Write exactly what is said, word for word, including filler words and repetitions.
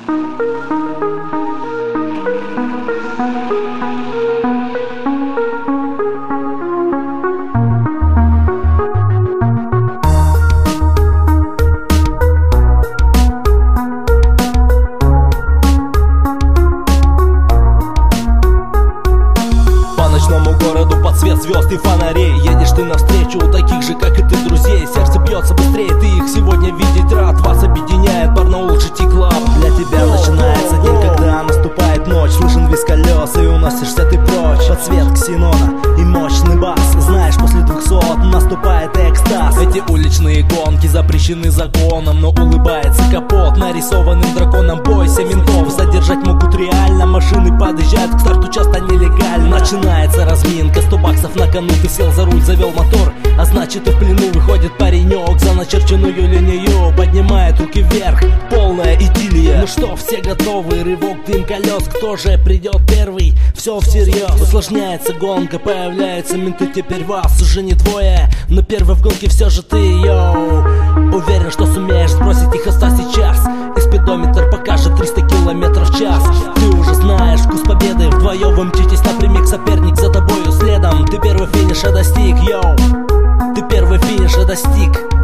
Городу под свет звезд и фонарей едешь ты навстречу у таких же, как и ты, друзей. Сердце бьется быстрее, ты их сегодня видеть рад. Вас объединяет Барнаул джи ти Club. Для тебя начинается день, когда наступает ночь. Слышен визг колес и уносишься ты прочь. Под свет ксенона и мощный бас. Знаешь, после двухсот наступает экстаз. Эти уличные гонки запрещены законом, но улыбается капот нарисованным драконом. Бойся ментов, задержать могут реально. Машины подъезжают к старту часто нелегально. Начинается разминка, сто баксов на кону. Ты сел за руль, завел мотор, а значит и в плену выходит паренек за начерченную линию. Поднимает руки вверх, полная идиллия. Ну что, все готовы, рывок, дым колес. Кто же придет первый? Все всерьез. Усложняется гонка, появляются менты. Теперь вас уже не двое, но первый в гонке все же ты, йоу. Уверен, что сумеешь сбросить их оста сейчас. И спидометр покажет триста километров в час. Ты уже знаешь вкус победы. Вдвоем вы мчитесь напрямик, соперник за тобою следом. Ты первый финиша достиг, йоу. Ты первый финиша достиг.